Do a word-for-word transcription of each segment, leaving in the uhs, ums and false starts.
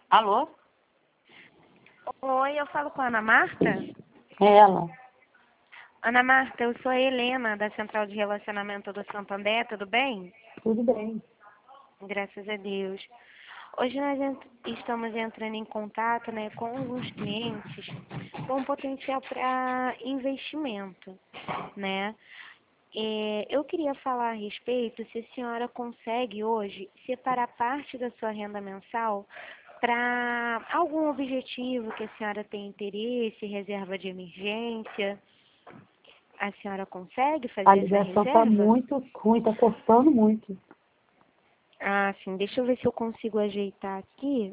Alô? Oi, eu falo com a Ana Marta? É ela. Ana Marta, eu sou a Helena, da Central de Relacionamento do Santander, tudo bem? Tudo bem. Graças a Deus. Hoje nós ent- estamos entrando em contato, né, com alguns clientes com potencial para investimento, né? É, eu queria falar a respeito se a senhora consegue hoje separar parte da sua renda mensal para algum objetivo que a senhora tem interesse, reserva de emergência. A senhora consegue A fazer essa ligação tá reserva? muito ruim, tá cortando muito. Ah, sim. Deixa eu ver se eu consigo ajeitar aqui.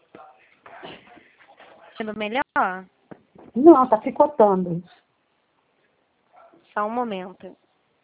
Sendo melhor? Não, tá picotando. Só um momento.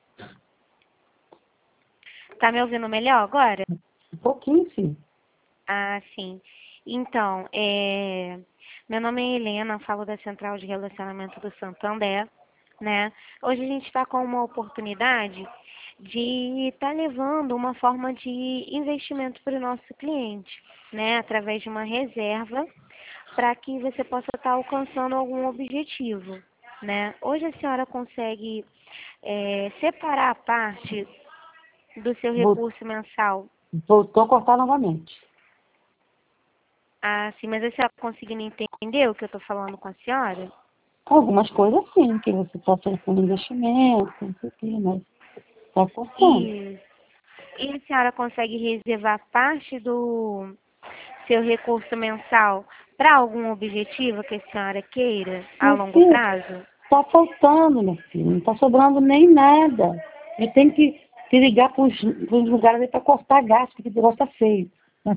Tá me ouvindo melhor agora? Um pouquinho, sim. Ah, sim. Então, é... meu nome é Helena, falo da Central de Relacionamento do Santander, né? Hoje a gente está com uma oportunidade de estar levando uma forma de investimento para o nosso cliente, né? Através de uma reserva, para que você possa estar alcançando algum objetivo, né? Hoje a senhora consegue é, separar a parte do seu Vol- recurso mensal. Voltou a cortar novamente. Ah, sim, mas a senhora conseguindo entender o que eu estou falando com a senhora? Algumas coisas sim, que você tá fazendo investimento, não sei o quê, mas tá cortando. E, e a senhora consegue reservar parte do seu recurso mensal para algum objetivo que a senhora queira a Meu longo filho, prazo? tá faltando, meu filho. Não tá sobrando nem nada. Eu tenho que, que ligar para os lugares aí para cortar gasto, porque o negócio tá feio.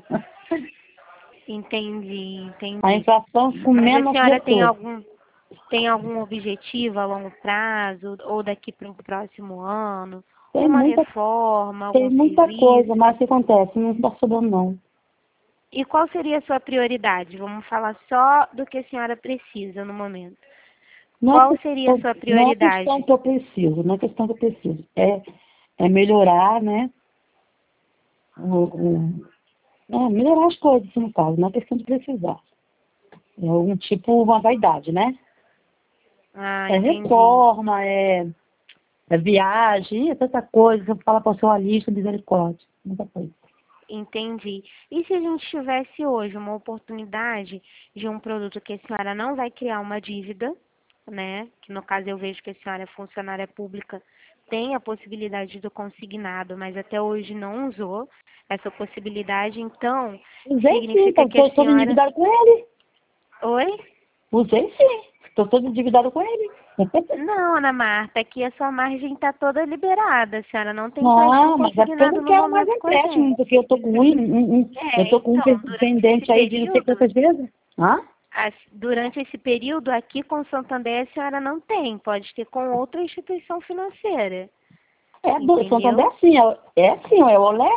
Entendi, A entendi. inflação Mas a comendo nosso senhora tem recurso. algum tem algum objetivo a longo prazo ou daqui para o próximo ano? Tem Uma muita, reforma, tem algum muita coisa, serviço? mas o que acontece? Não está sobrando, não. E qual seria a sua prioridade? Vamos falar só do que a senhora precisa no momento. Não é Qual seria a questão, sua não é questão prioridade? que eu preciso, não é questão que eu preciso. É, é melhorar, né? O, o, é melhorar as coisas, no caso, não é questão de precisar. É algum tipo, uma vaidade, né? Ah, É entendi. reforma, é, é viagem, é tanta coisa. Você fala para o seu lista, misericórdia. Muita coisa. Entendi. E se a gente tivesse hoje uma oportunidade de um produto que a senhora não vai criar uma dívida, né? Que no caso eu vejo que a senhora é funcionária pública, tem a possibilidade do consignado, mas até hoje não usou essa possibilidade, então Usei sim, significa tá, que a tô todo senhora. endividado com ele. Oi? Usei sim, estou todo endividado com ele. Não, Ana Marta, aqui a sua margem está toda liberada. A senhora não tem empréstimo Não, mas é porque eu consignado não no quero mais momento com a empréstimo, gente. porque eu tô com um, um, um- eu É, tô com um então, durante esse pendente aí de não sei período, quantas vezes. Hã? as- durante esse período aqui com o Santander a senhora não tem, pode ter com outra instituição financeira, É do Santander entendeu? é assim, é, é assim, é o Olé?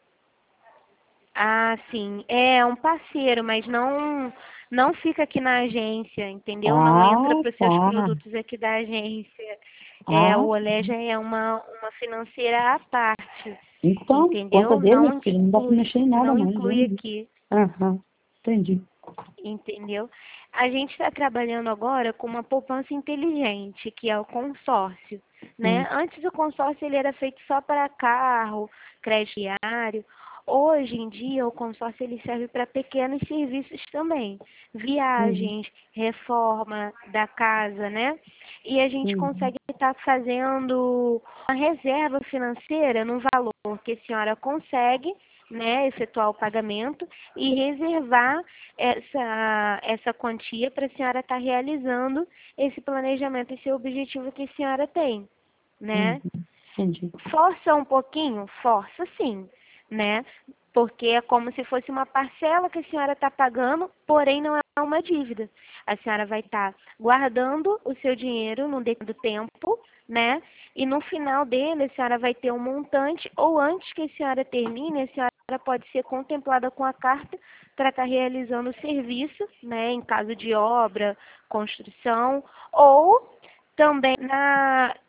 Ah, sim, é um parceiro, mas não não fica aqui na agência, entendeu? Não entra Ah, para os seus tá. produtos aqui da agência. É, Ah, o Olé já é uma, uma financeira à parte, então, conta entendeu? dele, meu Não filho, não dá pra inclui, mexer em nada não não, inclui entendi. aqui. Aham, entendi. Entendeu? A gente está trabalhando agora com uma poupança inteligente, que é o consórcio, Hum, né? Antes o consórcio ele era feito só para carro, crédito diário. Hoje em dia o consórcio ele serve para pequenos serviços também, hum, viagens, reforma da casa, né? E a gente hum, consegue estar fazendo uma reserva financeira no valor que a senhora consegue, né, efetuar o pagamento e reservar essa, essa quantia para a senhora estar realizando esse planejamento, esse objetivo que a senhora tem, hum, né? entendi. Força um pouquinho? Força sim, né? Porque é como se fosse uma parcela que a senhora está pagando, porém não é uma dívida. A senhora vai estar guardando o seu dinheiro no decorrer do tempo, né? E no final dele, a senhora vai ter um montante, ou antes que a senhora termine, a senhora pode ser contemplada com a carta para estar realizando o serviço, né? Em caso de obra, construção, ou também na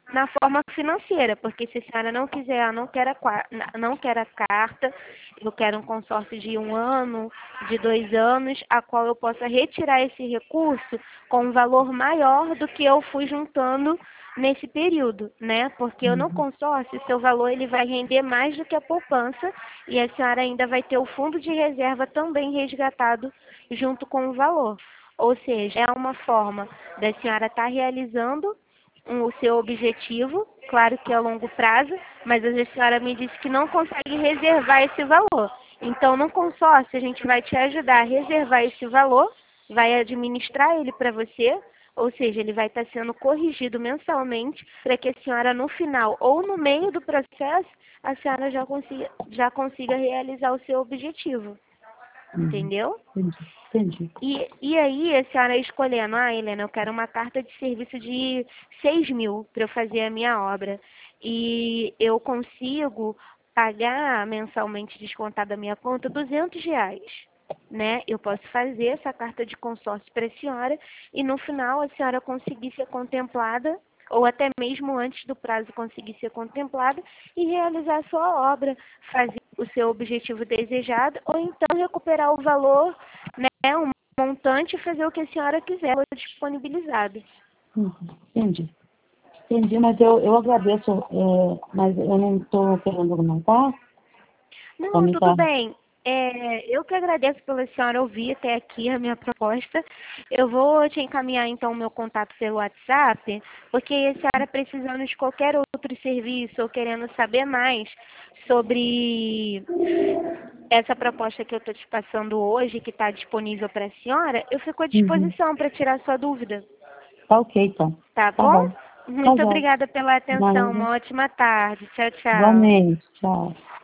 na forma financeira, porque se a senhora não quiser, eu não quero a, qua- não quero a carta, eu quero um consórcio de um ano, de dois anos, a qual eu possa retirar esse recurso com um valor maior do que eu fui juntando nesse período, né? Porque no Uhum. consórcio, seu valor ele vai render mais do que a poupança e a senhora ainda vai ter o fundo de reserva também resgatado junto com o valor. Ou seja, é uma forma da senhora estar realizando um- o seu objetivo, claro que é a longo prazo, mas a senhora me disse que não consegue reservar esse valor. Então, no consórcio, a gente vai te ajudar a reservar esse valor, vai administrar ele para você, ou seja, ele vai estar sendo corrigido mensalmente para que a senhora, no final ou no meio do processo, a senhora já consiga, já consiga realizar o seu objetivo. Uhum. Entendeu? Entendi, entendi. E, e aí, a senhora escolhendo, ah, Helena, eu quero uma carta de serviço de seis mil para eu fazer a minha obra. E eu consigo pagar mensalmente descontado da minha conta duzentos reais. Né? Eu posso fazer essa carta de consórcio para a senhora e no final a senhora conseguir ser contemplada, ou até mesmo antes do prazo conseguir ser contemplada e realizar a sua obra, fazer o seu objetivo desejado, ou então recuperar o valor, né, um montante e fazer o que a senhora quiser, disponibilizado. Uhum. Entendi. Entendi, mas eu, eu agradeço, é, mas eu não estou querendo aumentar, Não, tudo aumentar. bem. É, eu que agradeço pela senhora ouvir até aqui a minha proposta. Eu vou te encaminhar então o meu contato pelo WhatsApp, porque a senhora precisando de qualquer outro serviço ou querendo saber mais sobre essa proposta que eu estou te passando hoje, que está disponível para a senhora, eu fico à Uhum. disposição para tirar sua dúvida. Tá ok, então. Tá Tá bom? bom. Tá Muito jóia. obrigada pela atenção. Nada. Uma ótima tarde. Tchau, tchau. Igualmente. Tchau.